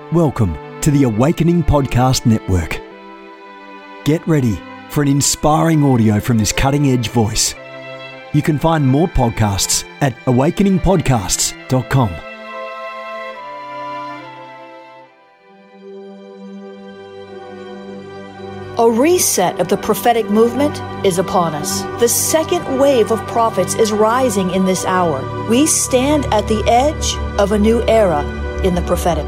Welcome to the Awakening Podcast Network. Get ready for an inspiring audio from this cutting-edge voice. You can find more podcasts at awakeningpodcasts.com. A reset of the prophetic movement is upon us. The second wave of prophets is rising in this hour. We stand at the edge of a new era in the prophetic.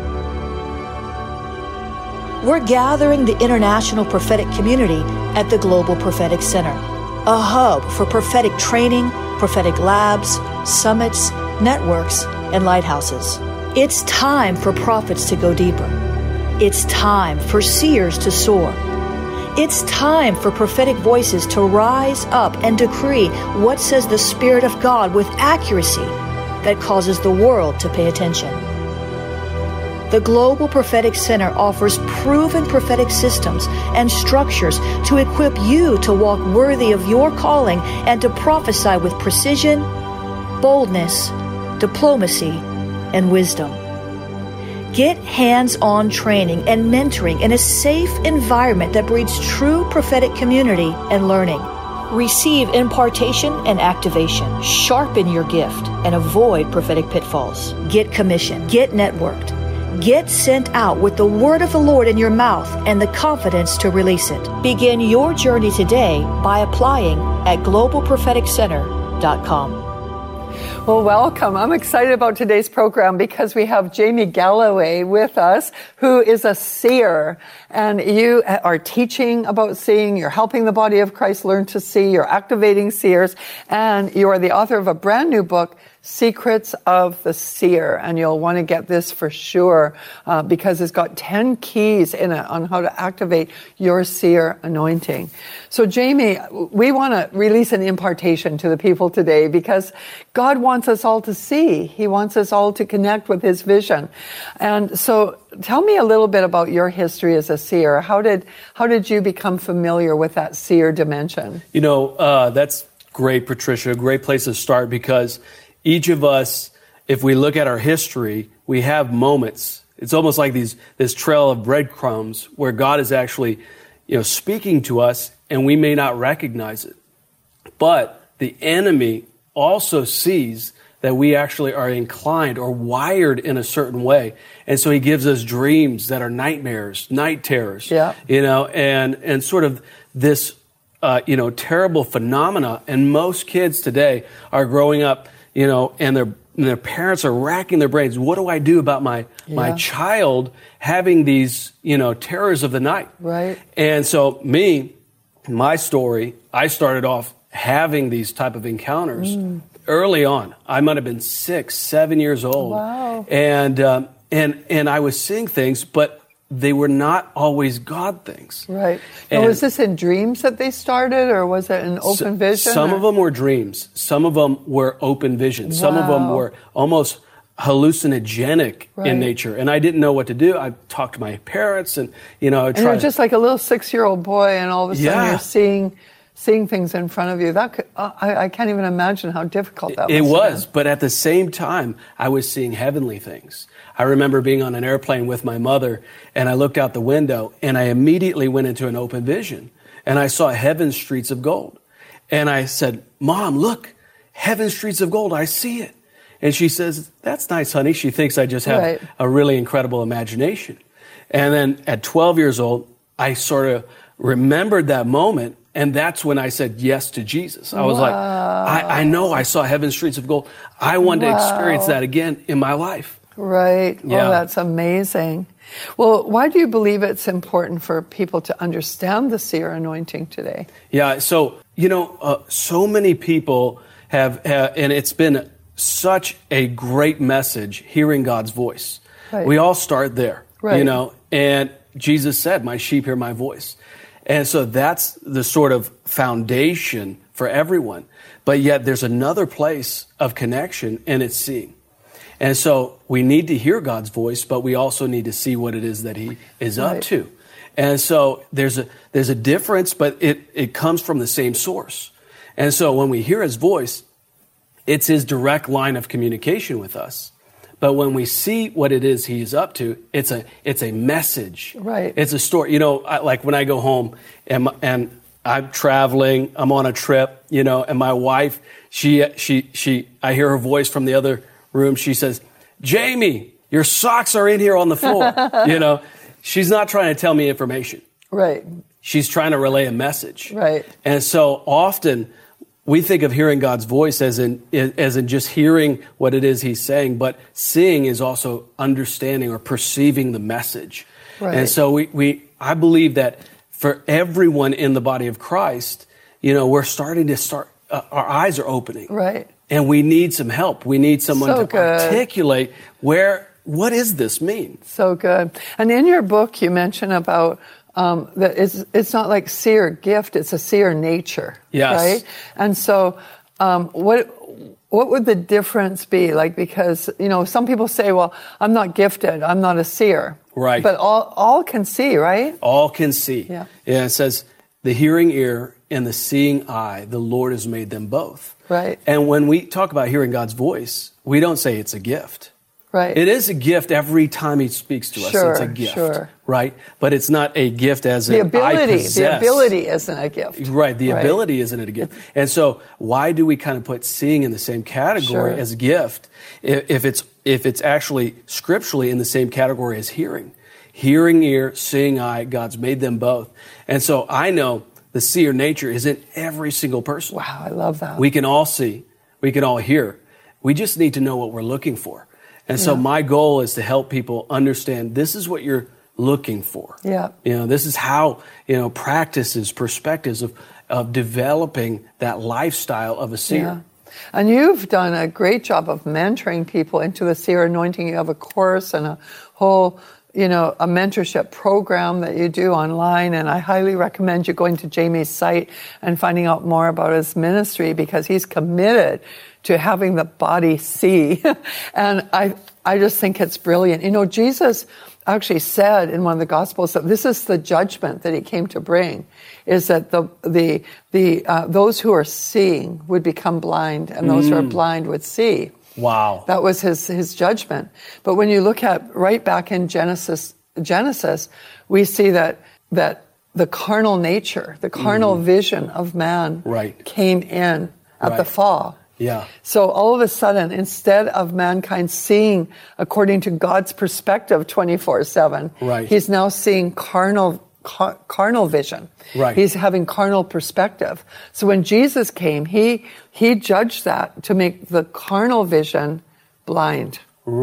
We're gathering the international prophetic community at the Global Prophetic Center, a hub for prophetic training, prophetic labs, summits, networks, and lighthouses. It's time for prophets to go deeper. It's time for seers to soar. It's time for prophetic voices to rise up and decree what says the Spirit of God with accuracy that causes the world to pay attention. The Global Prophetic Center offers proven prophetic systems and structures to equip you to walk worthy of your calling and to prophesy with precision, boldness, diplomacy, and wisdom. Get hands-on training and mentoring in a safe environment that breeds true prophetic community and learning. Receive impartation and activation. Sharpen your gift and avoid prophetic pitfalls. Get commissioned. Get networked. Get sent out with the word of the Lord in your mouth and the confidence to release it. Begin your journey today by applying at globalpropheticcenter.com. Well, welcome. I'm excited about today's program because we have Jamie Galloway with us, who is a seer. And you are teaching about seeing, you're helping the body of Christ learn to see, you're activating seers, and you are the author of a brand new book, Secrets of the Seer. And you'll want to get this for sure because it's got 10 keys in it on how to activate your seer anointing. So Jamie, we want to release an impartation to the people today because God wants us all to see. He wants us all to connect with His vision. And so tell me a little bit about your history as a seer. How did you become familiar with that seer dimension? You know, that's great, Patricia. A great place to start because each of us, if we look at our history, we have moments. It's almost like this trail of breadcrumbs where God is actually, speaking to us and we may not recognize it. But the enemy also sees that we actually are inclined or wired in a certain way. And so he gives us dreams that are nightmares, night terrors, and sort of this, terrible phenomena. And most kids today are growing up, and their parents are racking their brains. What do I do about my child having these, terrors of the night? Right. And so my story, I started off having these type of encounters early on. I might have been 6, 7 years old. Wow. And I was seeing things, but they were not always God things. Right. And was this in dreams that they started, or was it an open vision? Some of them were dreams. Some of them were open vision. Wow. Some of them were almost hallucinogenic in nature. And I didn't know what to do. I talked to my parents and, I tried. And you're just like a little 6-year-old boy, and all of a sudden you're seeing things in front of you. That could, I can't even imagine how difficult that was. It was, but at the same time, I was seeing heavenly things. I remember being on an airplane with my mother, and I looked out the window, and I immediately went into an open vision, and I saw heaven's streets of gold. And I said, "Mom, look, heaven's streets of gold, I see it." And she says, "That's nice, honey." She thinks I just have a really incredible imagination. And then at 12 years old, I sort of remembered that moment, and that's when I said yes to Jesus. I was like, I know I saw heaven's streets of gold. I want to experience that again in my life. Right. Yeah. Oh, that's amazing. Well, why do you believe it's important for people to understand the seer anointing today? Yeah. So, so many people have, and it's been such a great message hearing God's voice. Right. We all start there, right. And Jesus said, "My sheep hear my voice." And so that's the sort of foundation for everyone. But yet there's another place of connection, and it's seeing. And so we need to hear God's voice, but we also need to see what it is that He is up to. And so there's a difference, but it comes from the same source. And so when we hear His voice, it's His direct line of communication with us. But when we see what it is he's up to, it's a message. Right. It's a story. Like when I go home and I'm traveling, I'm on a trip, and my wife, I hear her voice from the other room. She says, "Jamie, your socks are in here on the floor." She's not trying to tell me information. Right. She's trying to relay a message. Right. And so often we think of hearing God's voice as in just hearing what it is he's saying, but seeing is also understanding or perceiving the message. Right. And so I believe that for everyone in the body of Christ, our eyes are opening. Right. And we need some help. We need someone So to good. articulate what does this mean? So good. And in your book, you mention about that it's not like seer gift; it's a seer nature. Yes. Right. And so, what would the difference be? Like, because some people say, "Well, I'm not gifted. I'm not a seer." Right. But all can see, right? All can see. Yeah. Yeah. It says the hearing ear and the seeing eye, the Lord has made them both. Right. And when we talk about hearing God's voice, we don't say it's a gift. Right. It is a gift every time he speaks to us. Sure, it's a gift. sure. Right? But it's not a gift as The in I possess. The ability isn't a gift. Right. The ability isn't a gift. And so why do we kind of put seeing in the same category Sure. as gift if it's actually scripturally in the same category as hearing? Hearing ear, seeing eye, God's made them both. And so I know the seer nature is in every single person. Wow, I love that. We can all see. We can all hear. We just need to know what we're looking for. And so my goal is to help people understand this is what you're looking for. Yeah. This is how, practices, perspectives of developing that lifestyle of a seer. Yeah. And you've done a great job of mentoring people into the seer anointing. You have a course and a whole, a mentorship program that you do online. And I highly recommend you going to Jamie's site and finding out more about his ministry, because he's committed to having the body see. And I just think it's brilliant. Jesus actually said in one of the Gospels that this is the judgment that he came to bring, is that those who are seeing would become blind, and those who are blind would see. Wow. That was his judgment. But when you look at right back in Genesis, we see that the carnal nature, the carnal vision of man came in at the fall. Yeah. So all of a sudden, instead of mankind seeing according to God's perspective 24/7, he's now seeing carnal vision. Right. He's having carnal perspective. So when Jesus came, he judged that to make the carnal vision blind.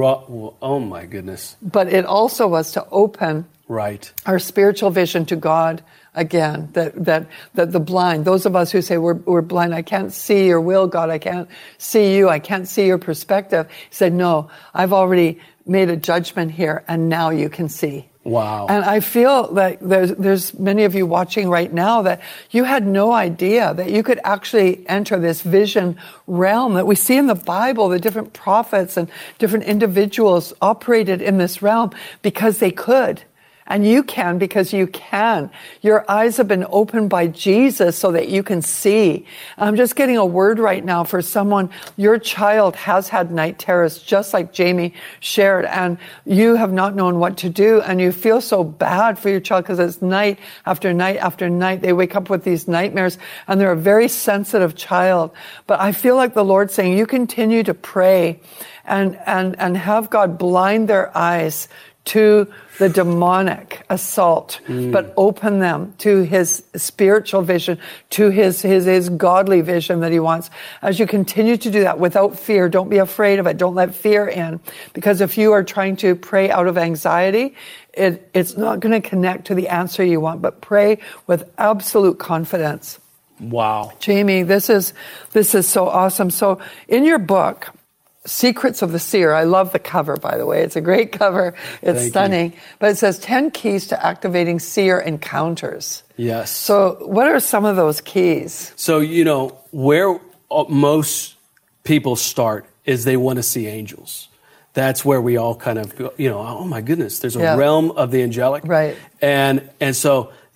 Oh my goodness. But it also was to open our spiritual vision to God again, that the blind, those of us who say we're blind, I can't see your will, God, I can't see you, I can't see your perspective. He said, no, I've already made a judgment here, and now you can see. Wow. And I feel that there's many of you watching right now that you had no idea that you could actually enter this vision realm that we see in the Bible. The different prophets and different individuals operated in this realm because they could. And you can, because you can. Your eyes have been opened by Jesus so that you can see. I'm just getting a word right now for someone. Your child has had night terrors, just like Jamie shared, and you have not known what to do, and you feel so bad for your child because it's night after night after night. They wake up with these nightmares, and they're a very sensitive child. But I feel like the Lord's saying, you continue to pray and have God blind their eyes to the demonic assault, but open them to his spiritual vision, to his godly vision that he wants. As you continue to do that without fear, don't be afraid of it. Don't let fear in. Because if you are trying to pray out of anxiety, it's not going to connect to the answer you want, but pray with absolute confidence. Wow. Jamie, this is so awesome. So in your book, Secrets of the Seer. I love the cover, by the way. It's a great cover. It's stunning. But it says 10 keys to activating seer encounters. Yes. So what are some of those keys? So, where most people start is they want to see angels. That's where we all kind of go, oh my goodness, there's a realm of the angelic. Right. And so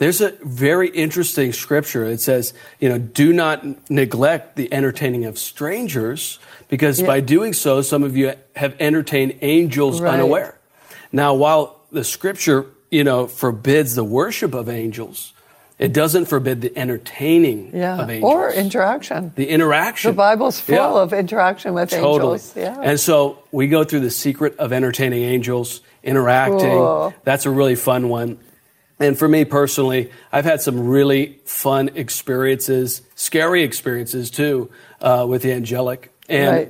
There's a very interesting scripture. It says, do not neglect the entertaining of strangers, because by doing so, some of you have entertained angels unaware. Now, while the scripture, forbids the worship of angels, it doesn't forbid the entertaining of angels. Or interaction. The interaction. The Bible's full of interaction with angels. Yeah. And so we go through the secret of entertaining angels, interacting. Cool. That's a really fun one. And for me personally, I've had some really fun experiences, scary experiences too, with the angelic. And,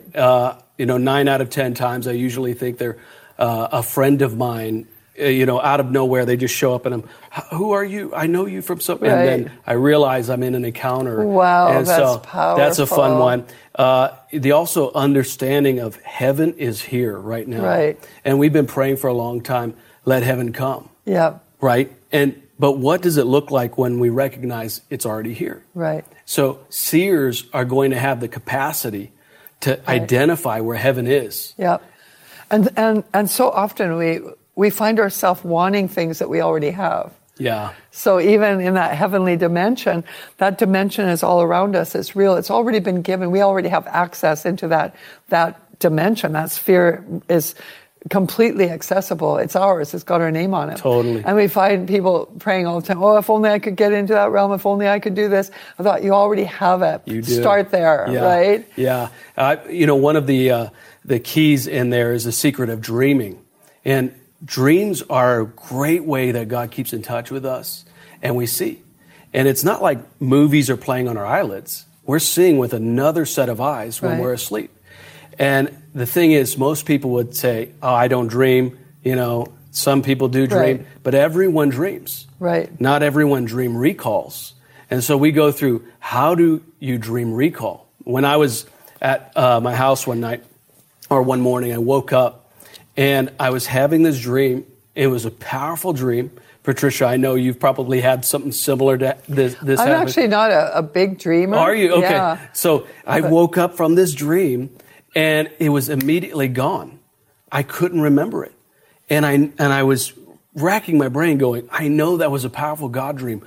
9 out of 10 times, I usually think they're a friend of mine. Out of nowhere, they just show up and who are you? I know you from something. And then I realize I'm in an encounter. Wow, and that's powerful. That's a fun one. The also understanding of heaven is here right now. Right. And we've been praying for a long time, let heaven come. Yeah. Right? But what does it look like when we recognize it's already here? Right. So seers are going to have the capacity to identify where heaven is. Yeah. And so often we find ourselves wanting things that we already have. Yeah. So even in that heavenly dimension, that dimension is all around us. It's real. It's already been given. We already have access into that dimension. That sphere is completely accessible. It's ours. It's got our name on it. Totally. And we find people praying all the time, if only I could get into that realm. If only I could do this. I thought, you already have it. You do. Start there, right? Yeah. One of the keys in there is the secret of dreaming. And dreams are a great way that God keeps in touch with us, and we see. And it's not like movies are playing on our eyelids. We're seeing with another set of eyes when we're asleep. And the thing is, most people would say, I don't dream. Some people do dream, but everyone dreams. Right. Not everyone dream recalls. And so we go through, how do you dream recall? When I was at my house one morning, I woke up and I was having this dream. It was a powerful dream. Patricia, I know you've probably had something similar to this I'm happen. actually not a big dreamer. Are you? Okay. Yeah. So I woke up from this dream and it was immediately gone. I couldn't remember it. And I was racking my brain going, I know that was a powerful God dream.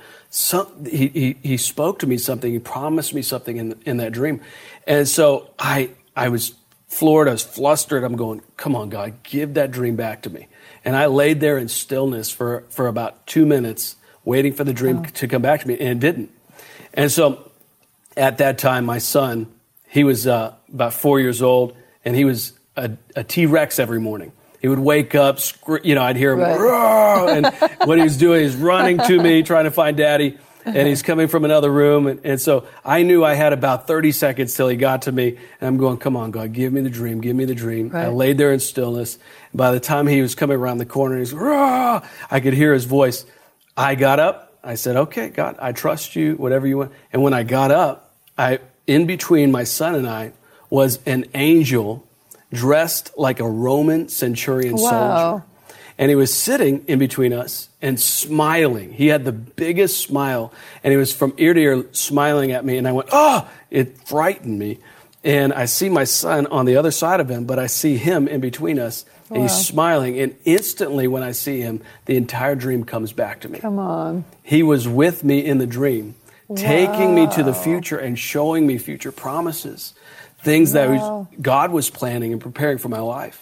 He spoke to me something. He promised me something in that dream. And so I was floored. I was flustered. I'm going, come on, God, give that dream back to me. And I laid there in stillness for about 2 minutes, waiting for the dream to come back to me, and it didn't. And so at that time, my son, he was about 4 years old, and he was a T-Rex every morning. He would wake up, I'd hear him, and what he was doing is running to me, trying to find Daddy, and he's coming from another room. And so I knew I had about 30 seconds till he got to me, and I'm going, come on, God, give me the dream, give me the dream. Right. I laid there in stillness. By the time he was coming around the corner, he's, I could hear his voice. I got up. I said, okay, God, I trust you, whatever you want. And when I got up, in between my son and I was an angel dressed like a Roman centurion soldier. And he was sitting in between us and smiling. He had the biggest smile, and he was from ear to ear smiling at me. And I went, it frightened me. And I see my son on the other side of him, but I see him in between us. And he's smiling. And instantly when I see him, the entire dream comes back to me. Come on. He was with me in the dream, taking me to the future and showing me future promises, things that God was planning and preparing for my life.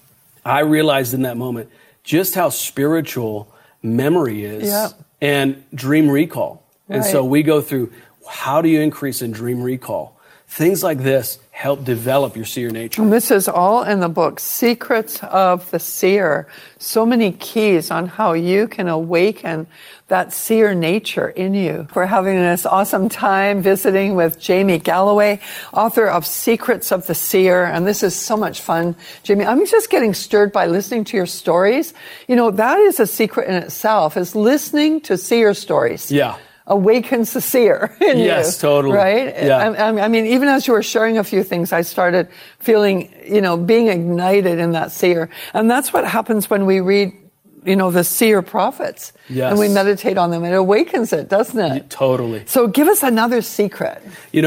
I realized in that moment just how spiritual memory is and dream recall. Right. And so we go through, how do you increase in dream recall? Things like this help develop your seer nature. And this is all in the book, Secrets of the Seer. So many keys on how you can awaken that seer nature in you. We're having this awesome time visiting with Jamie Galloway, author of Secrets of the Seer. And this is so much fun. Jamie, I'm just getting stirred by listening to your stories. That is a secret in itself, is listening to seer stories. Yeah. Awakens the seer in you. Yes, totally. Right? Yeah. I mean, even as you were sharing a few things, I started feeling, being ignited in that seer. And that's what happens when we read, the seer prophets. Yes. And we meditate on them. It awakens it, doesn't it? Totally. So give us another secret.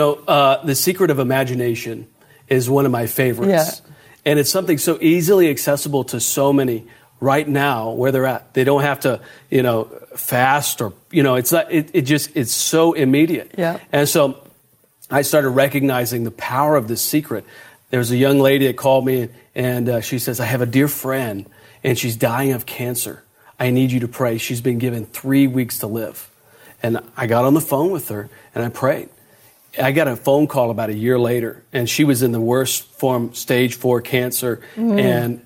The secret of imagination is one of my favorites. Yeah. And it's something so easily accessible to so many right now where they're at. They don't have to, fast or, it's so immediate. Yeah. And so I started recognizing the power of this secret. There was a young lady that called me and she says, I have a dear friend and she's dying of cancer. I need you to pray. She's been given 3 weeks to live. And I got on the phone with her and I prayed. I got a phone call about a year later and she was in the worst form, stage 4 cancer. And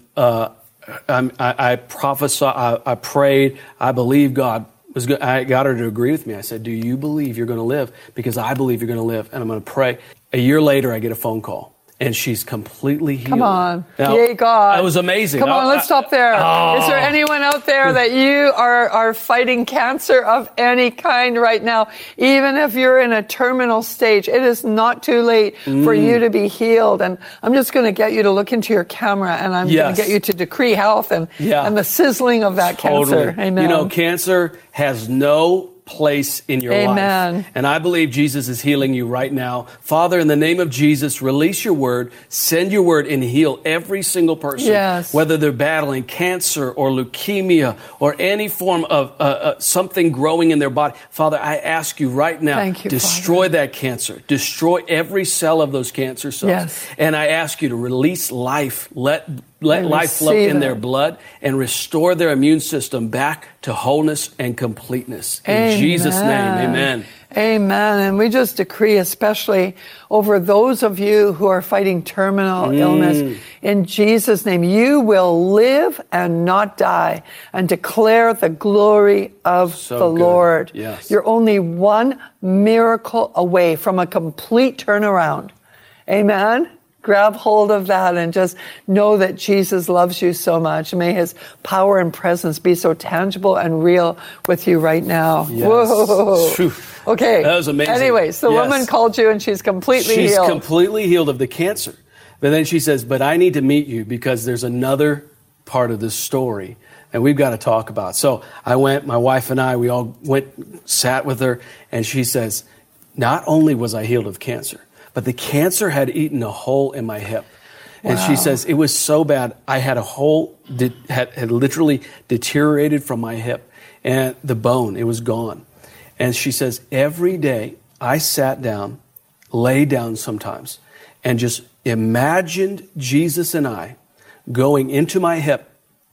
I prophesied, I prayed, I believed God was good. I got her to agree with me. I said, do you believe you're going to live? Because I believe you're going to live and I'm going to pray. A year later, I get a phone call. And she's completely healed. Come on. Now, Yay, God. That was amazing. Come on, let's stop there. Is there anyone out there that you are fighting cancer of any kind right now? Even if you're in a terminal stage, it is not too late for you to be healed. And I'm just going to get you to look into your camera and I'm going to get you to decree health and the sizzling of that cancer. Amen. Cancer has no place in your life. And I believe Jesus is healing you right now. Father, in the name of Jesus, release your word, send your word and heal every single person, whether they're battling cancer or leukemia or any form of something growing in their body. Father, I ask you right now, destroy that cancer, destroy every cell of those cancer cells. And I ask you to release life, let life flow in their blood and restore their immune system back to wholeness and completeness. In Jesus' name, amen. Amen. And we just decree, especially over those of you who are fighting terminal illness, in Jesus' name, you will live and not die and declare the glory of the Lord. Yes. You're only one miracle away from a complete turnaround. Amen. Grab hold of that and just know that Jesus loves you so much. May his power and presence be so tangible and real with you right now. Yes. Whoa. Okay. That was amazing. Anyways, the woman called you and she's completely healed. She's completely healed of the cancer. But then she says, but I need to meet you because there's another part of this story and we've got to talk about. So I went, my wife and I, we all went, sat with her, and she says, not only was I healed of cancer, but the cancer had eaten a hole in my hip. And she says, it was so bad. I had a hole that had literally deteriorated from my hip and the bone, it was gone. And she says, every day I sat down, lay down sometimes, and just imagined Jesus and I going into my hip.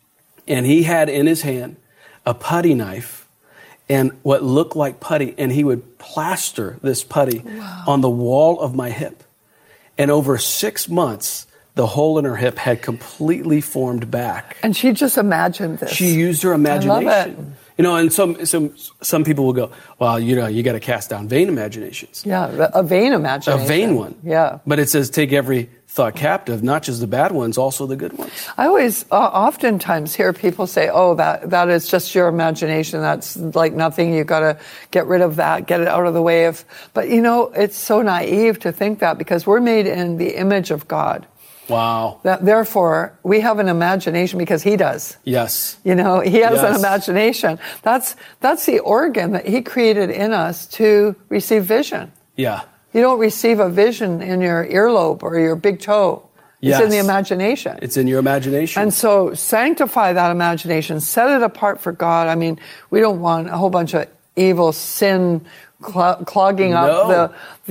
And he had in his hand a putty knife and what looked like putty, and he would plaster this putty on the wall of my hip. And over 6 months, the hole in her hip had completely formed back. And she just imagined this. She used her imagination. I love it. You know, and some people will go, well, you got to cast down vain imaginations. Yeah, a vain imagination. A vain one. Yeah. But it says take every thought captive, not just the bad ones, also the good ones. I always, oftentimes hear people say, oh, that is just your imagination. That's like nothing. You got to get rid of that, get it out of the way of. But you know, it's so naive to think that because we're made in the image of God. Wow. Therefore, we have an imagination because he does. Yes. You know, he has an imagination. That's the organ that he created in us to receive vision. Yeah. You don't receive a vision in your earlobe or your big toe. It's in the imagination. It's in your imagination. And so sanctify that imagination. Set it apart for God. I mean, we don't want a whole bunch of evil sin clogging up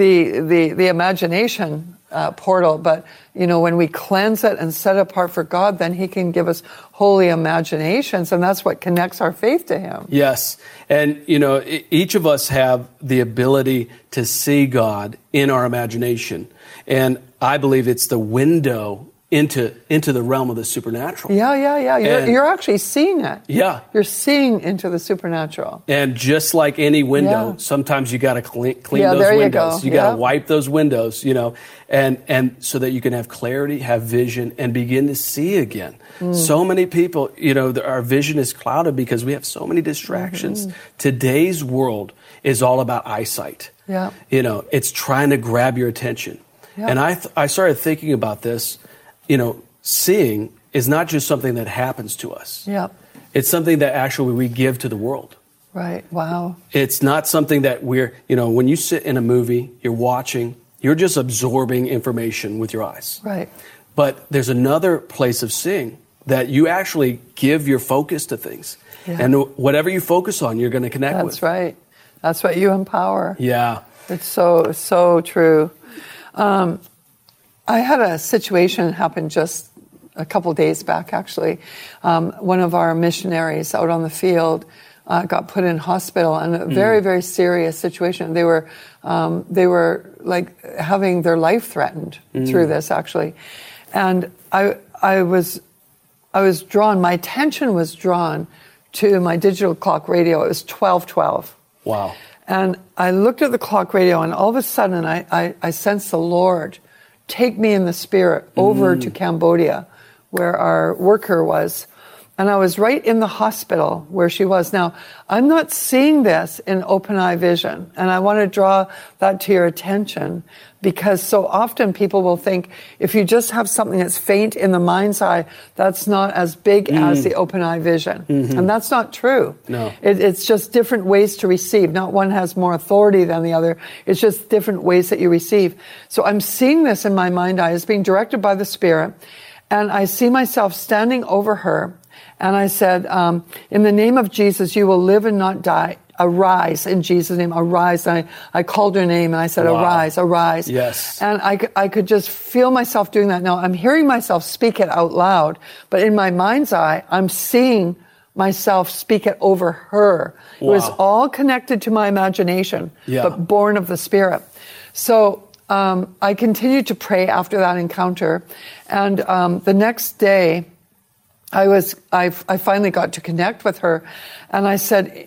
the imagination portal. But, you know, when we cleanse it and set it apart for God, then he can give us holy imaginations. And that's what connects our faith to him. Yes. And, you know, each of us have the ability to see God in our imagination. And I believe it's the window into the realm of the supernatural. Yeah. You're actually seeing it. Yeah. You're seeing into the supernatural. And just like any window, sometimes you got to clean those windows. You got to wipe those windows, you know, and so that you can have clarity, have vision, and begin to see again. So many people, you know, our vision is clouded because we have so many distractions. Today's world is all about eyesight. Yeah. You know, it's trying to grab your attention. Yeah. And I started thinking about this. You know, seeing is not just something that happens to us. Yeah. It's something that actually we give to the world. Right. Wow. It's not something that we're, you know, when you sit in a movie, you're watching, you're just absorbing information with your eyes. Right. But there's another place of seeing that you actually give your focus to things. Yeah. And whatever you focus on, you're going to connect with. That's right. That's what you empower. Yeah. It's so true. I had a situation happen just a couple days back, actually. One of our missionaries out on the field got put in hospital, and a very, very serious situation. They were like having their life threatened through this, actually. And I was drawn. My attention was drawn to my digital clock radio. It was 12:12. Wow. And I looked at the clock radio, and all of a sudden I sensed the Lord take me in the spirit over to Cambodia, where our worker was. And I was right in the hospital where she was. Now, I'm not seeing this in open eye vision, and I want to draw that to your attention, because so often people will think if you just have something that's faint in the mind's eye, that's not as big as the open eye vision. And that's not true. No. It's just different ways to receive. Not one has more authority than the other. It's just different ways that you receive. So I'm seeing this in my mind eye as being directed by the Spirit, and I see myself standing over her. And I said, in the name of Jesus, you will live and not die. Arise in Jesus' name, arise. And I called her name and I said, arise, arise. Yes. And I could just feel myself doing that. Now, I'm hearing myself speak it out loud, but in my mind's eye, I'm seeing myself speak it over her. Wow. It was all connected to my imagination, but born of the Spirit. So I continued to pray after that encounter. And the next day, I finally got to connect with her, and I said,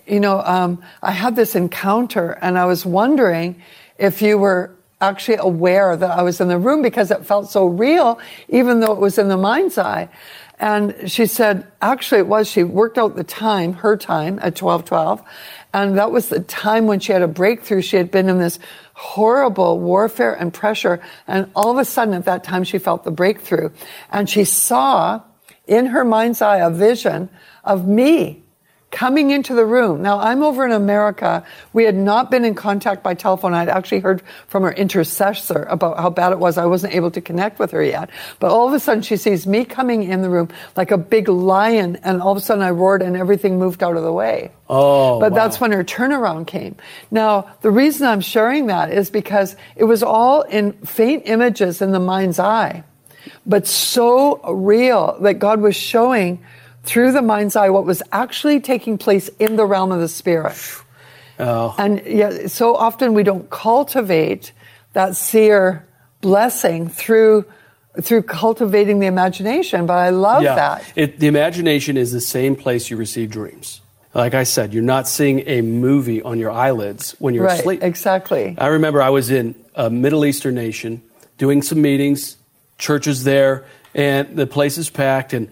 I had this encounter, and I was wondering if you were actually aware that I was in the room, because it felt so real, even though it was in the mind's eye. And she said, actually it was. She worked out the time, her time, at 12:12, and that was the time when she had a breakthrough. She had been in this horrible warfare and pressure, and all of a sudden at that time she felt the breakthrough, and she saw in her mind's eye a vision of me coming into the room. Now, I'm over in America. We had not been in contact by telephone. I'd actually heard from her intercessor about how bad it was. I wasn't able to connect with her yet. But all of a sudden, she sees me coming in the room like a big lion, and all of a sudden I roared and everything moved out of the way. Oh, but wow. That's when her turnaround came. Now, the reason I'm sharing that is because it was all in faint images in the mind's eye, but so real that God was showing through the mind's eye what was actually taking place in the realm of the Spirit. Oh. And yet, so often we don't cultivate that seer blessing through cultivating the imagination. But I love that. The imagination is the same place you receive dreams. Like I said, you're not seeing a movie on your eyelids when you're asleep. Exactly. I remember I was in a Middle Eastern nation doing some meetings, churches there, and the place is packed, and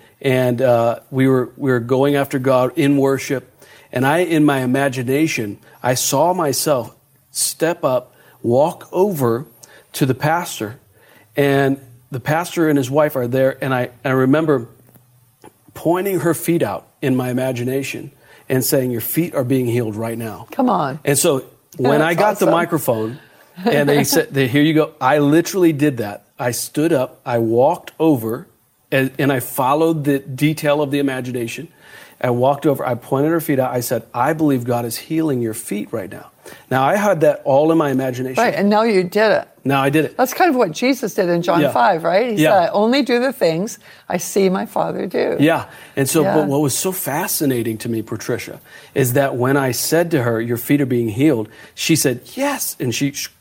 we were going after God in worship. And in my imagination, I saw myself step up, walk over to the pastor, and the pastor and his wife are there, and I remember pointing her feet out in my imagination and saying, your feet are being healed right now. Come on. And so when I got the microphone, and they said, here you go, I literally did that. I stood up, I walked over, and I followed the detail of the imagination. I walked over, I pointed her feet out, I said, I believe God is healing your feet right now. Now, I had that all in my imagination. Right, and now you did it. Now I did it. That's kind of what Jesus did in John 5, right? He said, I only do the things I see my Father do. Yeah, and so but what was so fascinating to me, Patricia, is that when I said to her, your feet are being healed, she said, yes. And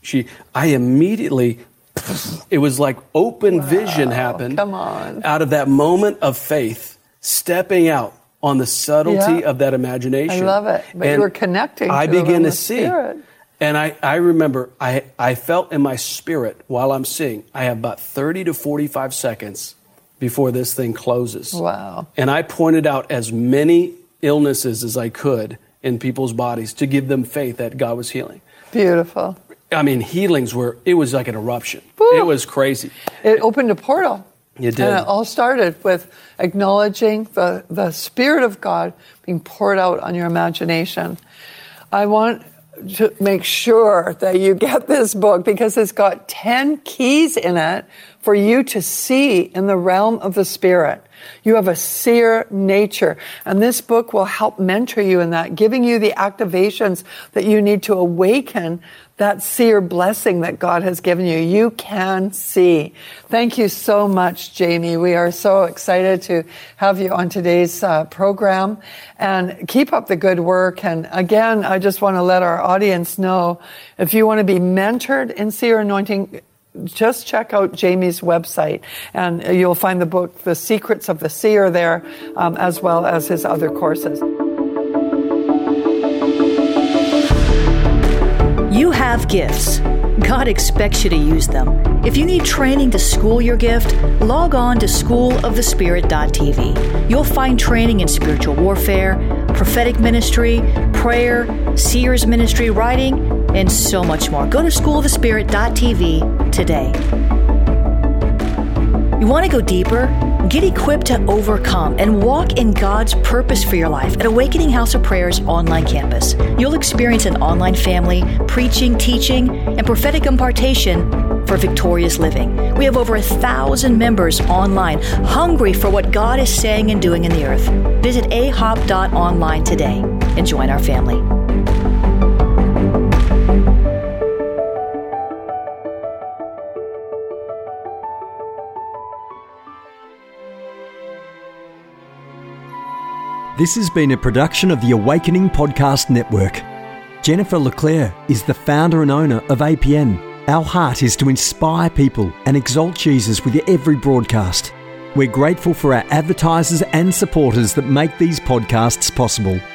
I immediately, it was like open vision happened. Come on. Out of that moment of faith, stepping out on the subtlety of that imagination. I love it. But you were connecting I to began the to see. Spirit. And I remember I felt in my spirit while I'm seeing, I have about 30 to 45 seconds before this thing closes. Wow. And I pointed out as many illnesses as I could in people's bodies to give them faith that God was healing. Beautiful. I mean, it was like an eruption. Woo. It was crazy. It opened a portal. It did. And it all started with acknowledging the Spirit of God being poured out on your imagination. I want to make sure that you get this book because it's got 10 keys in it for you to see in the realm of the Spirit. You have a seer nature. And this book will help mentor you in that, giving you the activations that you need to awaken that seer blessing that God has given you. You can see. Thank you so much, Jamie. We are so excited to have you on today's program, and keep up the good work. And again, I just want to let our audience know, if you want to be mentored in seer anointing, just check out Jamie's website, and you'll find the book, The Secrets of the Seer, there, as well as his other courses. You have gifts. God expects you to use them. If you need training to school your gift, log on to schoolofthespirit.tv. You'll find training in spiritual warfare, prophetic ministry, prayer, seers ministry, writing, and so much more. Go to schoolofthespirit.tv today. You want to go deeper? Get equipped to overcome and walk in God's purpose for your life at Awakening House of Prayer's online campus. You'll experience an online family, preaching, teaching, and prophetic impartation for victorious living. We have over 1,000 members online, hungry for what God is saying and doing in the earth. Visit ahop.online today and join our family. This has been a production of the Awakening Podcast Network. Jennifer LeClaire is the founder and owner of APN. Our heart is to inspire people and exalt Jesus with every broadcast. We're grateful for our advertisers and supporters that make these podcasts possible.